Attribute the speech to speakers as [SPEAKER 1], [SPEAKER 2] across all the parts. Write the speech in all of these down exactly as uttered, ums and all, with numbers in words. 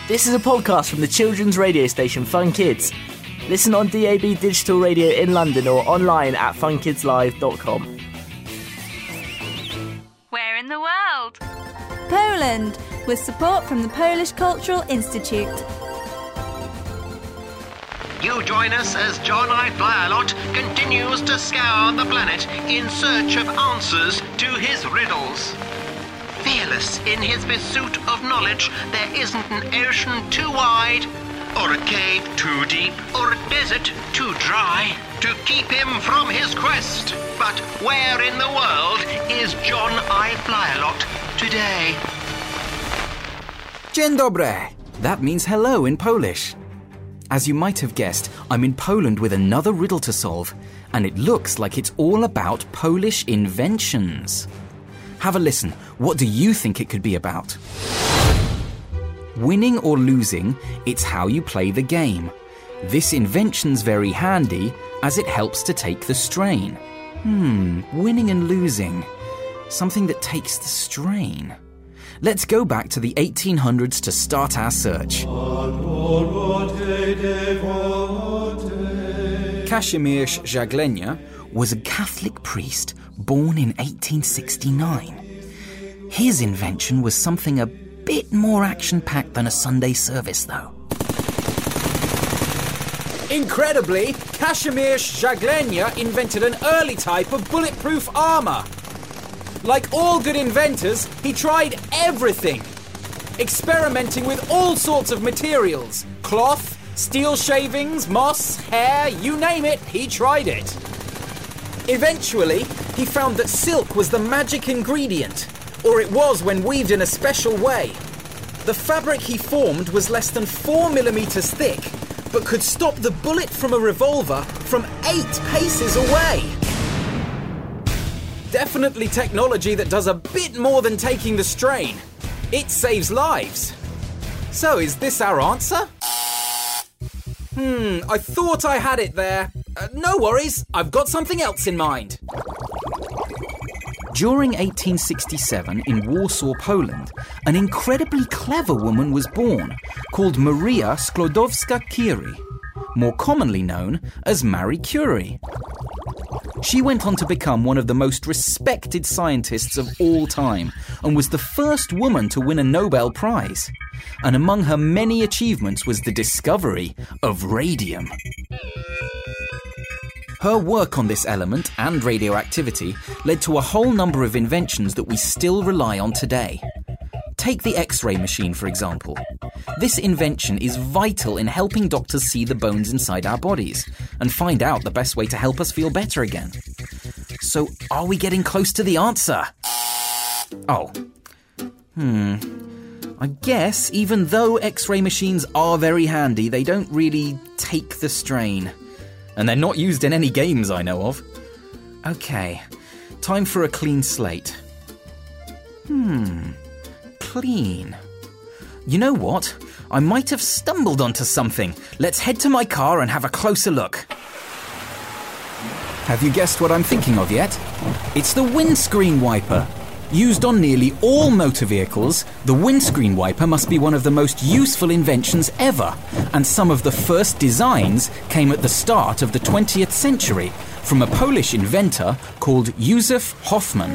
[SPEAKER 1] This is a podcast from the children's radio station Fun Kids. Listen on D A B digital radio in London or online at fun kids live dot com.
[SPEAKER 2] Where in the world?
[SPEAKER 3] Poland, with support from the Polish Cultural Institute.
[SPEAKER 4] You join us as John I. Flyalot continues to scour the planet in search of answers to his riddles. Fearless in his pursuit of knowledge, there isn't an ocean too wide, or a cave too deep, or a desert too dry to keep him from his quest. But where in the world is John I. Flyalot today?
[SPEAKER 5] Dzień dobry. That means hello in Polish. As you might have guessed, I'm in Poland with another riddle to solve, and it looks like it's all about Polish inventions. Have a listen. What do you think it could be about? Winning or losing, it's how you play the game. This invention's very handy as it helps to take the strain. Hmm, winning and losing. Something that takes the strain. Let's go back to the eighteen hundreds to start our search. Kazimierz Żaglenia was a Catholic priest born in eighteen sixty-nine. His invention was something a bit more action-packed than a Sunday service, though. Incredibly, Kazimierz Żaglenia invented an early type of bulletproof armour. Like all good inventors, he tried everything, experimenting with all sorts of materials. Cloth, steel shavings, moss, hair, you name it, he tried it. Eventually, he found that silk was the magic ingredient, or it was when weaved in a special way. The fabric he formed was less than four millimeters thick, but could stop the bullet from a revolver from eight paces away. Definitely technology that does a bit more than taking the strain. It saves lives. So is this our answer? Hmm, I thought I had it there. Uh, no worries, I've got something else in mind. During eighteen sixty-seven in Warsaw, Poland, an incredibly clever woman was born called Maria Sklodowska-Curie, more commonly known as Marie Curie. She went on to become one of the most respected scientists of all time and was the first woman to win a Nobel Prize. And among her many achievements was the discovery of radium. Her work on this element and radioactivity led to a whole number of inventions that we still rely on today. Take the X-ray machine, for example. This invention is vital in helping doctors see the bones inside our bodies and find out the best way to help us feel better again. So, are we getting close to the answer? Oh. Hmm. I guess even though X-ray machines are very handy, they don't really take the strain. And they're not used in any games I know of. Okay, time for a clean slate. Hmm, clean. You know what? I might have stumbled onto something. Let's head to my car and have a closer look. Have you guessed what I'm thinking of yet? It's the windscreen wiper. Used on nearly all motor vehicles, the windscreen wiper must be one of the most useful inventions ever, and some of the first designs came at the start of the twentieth century from a Polish inventor called Józef Hoffman.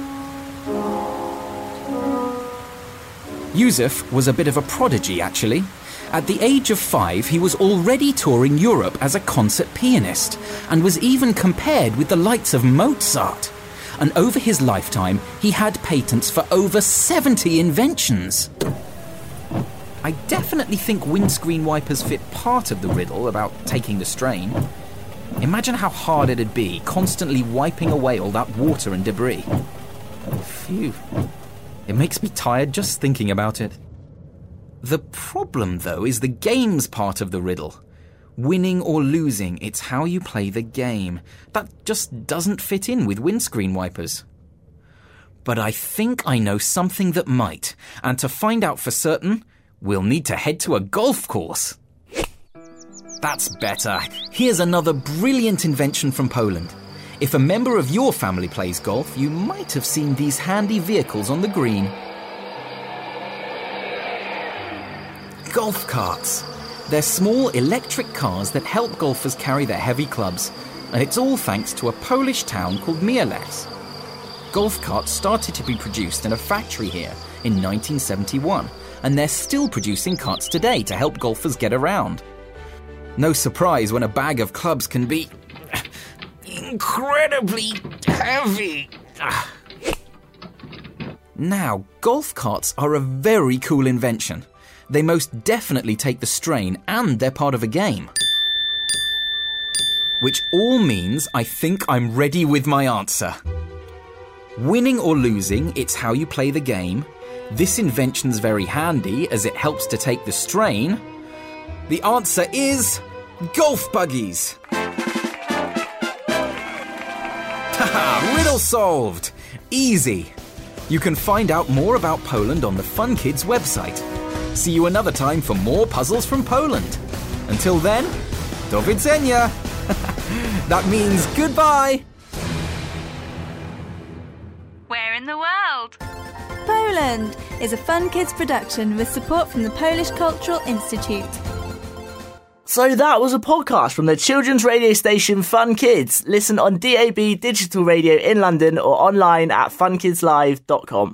[SPEAKER 5] Józef was a bit of a prodigy, actually. At the age of five, he was already touring Europe as a concert pianist, and was even compared with the likes of Mozart. And over his lifetime, he had patents for over seventy inventions. I definitely think windscreen wipers fit part of the riddle about taking the strain. Imagine how hard it'd be constantly wiping away all that water and debris. Phew. It makes me tired just thinking about it. The problem, though, is the games part of the riddle. Winning or losing, it's how you play the game. That just doesn't fit in with windscreen wipers. But I think I know something that might, and to find out for certain, we'll need to head to a golf course. That's better. Here's another brilliant invention from Poland. If a member of your family plays golf, you might have seen these handy vehicles on the green. golf carts. They're small electric cars that help golfers carry their heavy clubs, and it's all thanks to a Polish town called Mielec. Golf carts started to be produced in a factory here in nineteen seventy-one, and they're still producing carts today to help golfers get around. No surprise when a bag of clubs can be incredibly heavy. Now, golf carts are a very cool invention. They most definitely take the strain, and they're part of a game. Which all means I think I'm ready with my answer. Winning or losing, it's how you play the game. This invention's very handy as it helps to take the strain. The answer is golf buggies. Haha, riddle solved. Easy. You can find out more about Poland on the Fun Kids website. See you another time for more puzzles from Poland. Until then, do widzenia. That means goodbye.
[SPEAKER 2] Where in the world?
[SPEAKER 3] Poland is a Fun Kids production with support from the Polish Cultural Institute.
[SPEAKER 1] So that was a podcast from the children's radio station Fun Kids. Listen on D A B Digital Radio in London or online at fun kids live dot com.